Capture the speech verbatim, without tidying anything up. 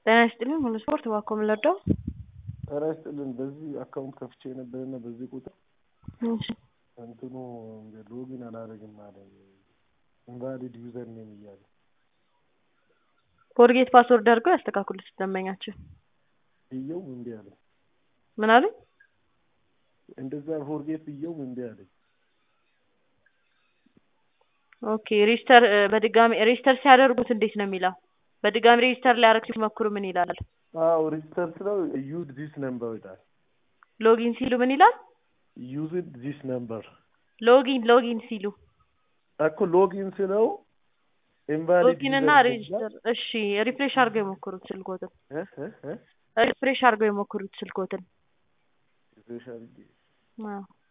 ጤና ይስጥልኝ ሁሉ ስፖርት ባኮም ለዳው ጤና ይስጥልኝ በዚህ አካውንት ከፍቼ ነበርና በዚህ ቁጥር እሺ እንትኑ ሎጊን አላደርግም ማለት ኢንቫሊድ ዩዘር ኔም እያለ ፎርጌት ፓስወርድ አድርገው ያስተካክሉት ደንበኛችን ይየው እንዴ አለ ምን አለ እንደዛ ፎርጌት ይየው እንዴ አለ ኦኬ ሬጂስተር በድጋሚ ሬጂስተር ሲያደርጉት እንዴት ነው የሚለው በድጋሚ ሬጂስተር ሊያደርጉ ሲሞክሩ ምን ይላል አዎ ሬጂስተር ስለው ዩዝ ዲስ ነምበር ይላል ሎጊን ሲሉ ምን ይላል ዩዝ ዲስ ነምበር ሎጊን ሎጊን ሲሉ አኮ ሎጊን ስለው ኢንቫሊድ ሎጊን እና ሬጂስተር እሺ ሪፍሬሽ አድርገው ይሞክሩት ስልኮትን እ እ ሪፍሬሽ አድርገው ይሞክሩት ስልኮትን ሪፍሬሽ አድርገው አዎ